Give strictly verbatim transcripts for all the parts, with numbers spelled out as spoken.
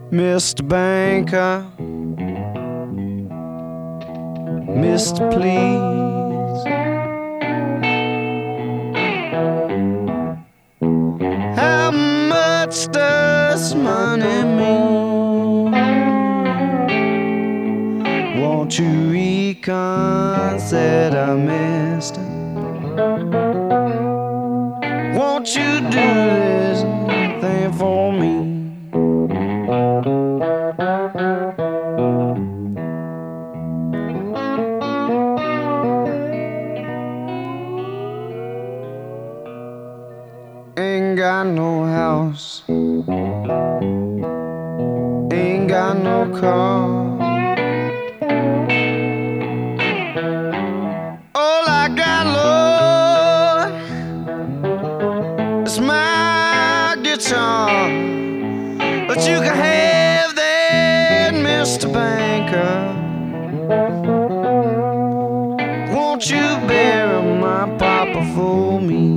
Mister Banker, Mister Please, how much does money mean? Won't you reconsider, mister? Won't you do this thing for me? Ain't got no house, ain't got no car. All I got, Lord, is my guitar. But you can have that, Mister Banker. Won't you bury my papa for me?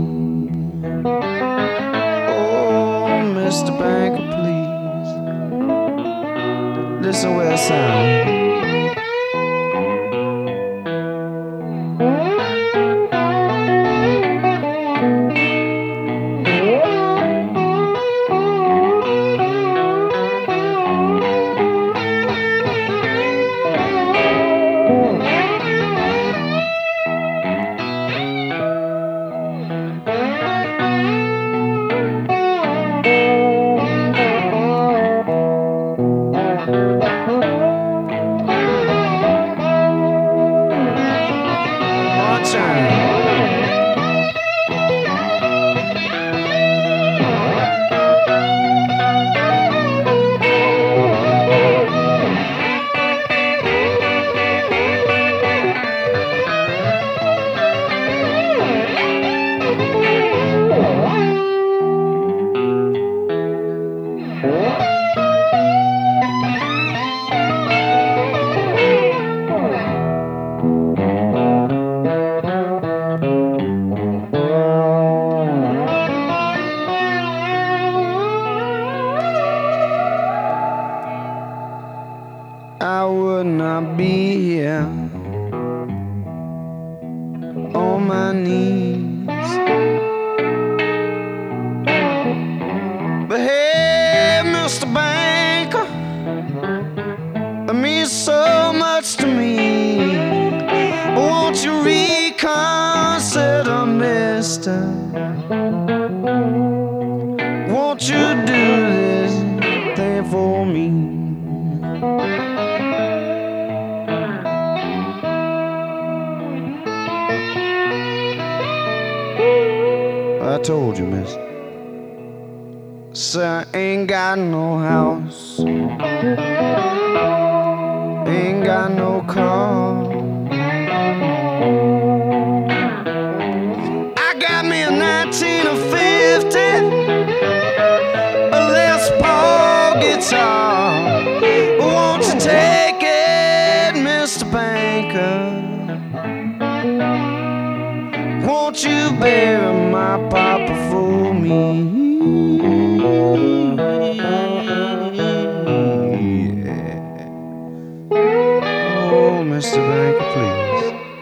Oh, Mister Banker, please. Listen where I sound. I would not be here on my knees, but hey, Mister Banker, that means so much to me. Won't you reconsider, mister? Won't you do this thing for me? I told you, miss. Sir, ain't got no house, ain't got no car. I got me a nineteen fifty, a Les Paul guitar. Won't you take it, Mister Banker? Won't you bury my papa for me? Yeah. Oh, Mister Banker, please.